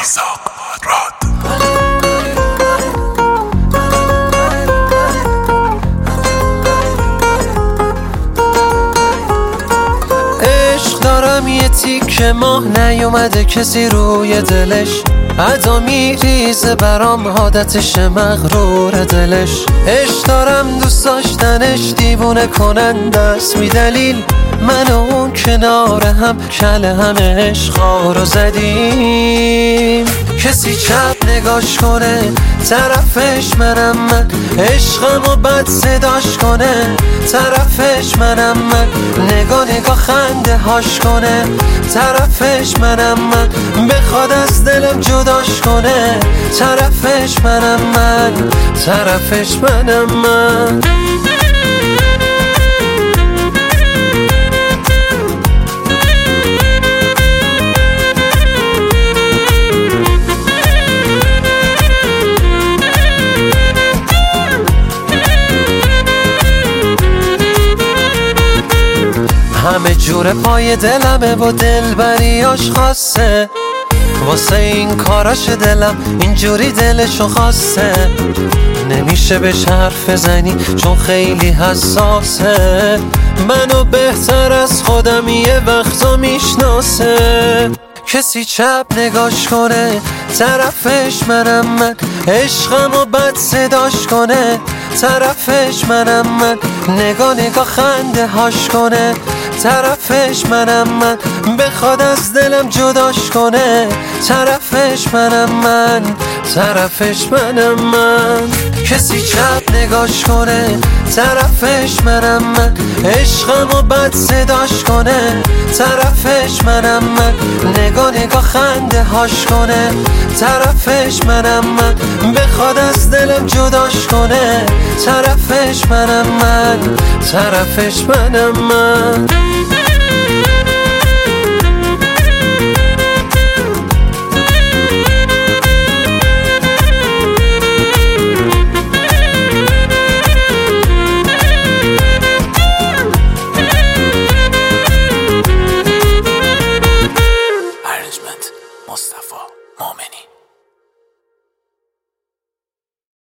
عشق دارم یه تیکه ماه نیومده کسی روی دلش، ادا میریزه برام عادتش مغرور دلش. عشق دارم دوست داشتنش دیوونه کننده است، بی دلیل من و اون کنار هم کله همه عشقا رو زدیم. کسی چپ نگاش کنه طرفش منم من، عشقمو بد صداش کنه طرفش منم من، نگاه خنده هاش کنه طرفش منم من، بخواد از دلم جداش کنه طرفش منم من، طرفش منم من. همه جور پای دلمه و دلبریاش خاصه، واسه این کاراش دلم اینجوری دلشو خواسته. نمیشه بهش حرف بزنی چون خیلی حساسه، منو بهتر از خودم یه وقتا میشناسه. کسی چپ نگاش کنه طرفش منم من، عشقمو بد صداش کنه طرفش منم من، نگاه خنده هاش کنه طرفش منم من، بخواد از دلم جداش کنه طرفش منم من، طرفش منم من. کسی چپ نگاش کنه طرفش منم من، عشقمو بد صداش کنه طرفش منم من، نگاه خنده هاش کنه طرفش منم من، بخواد از دلم جداش کنه طرفش منم من، طرفش منم من.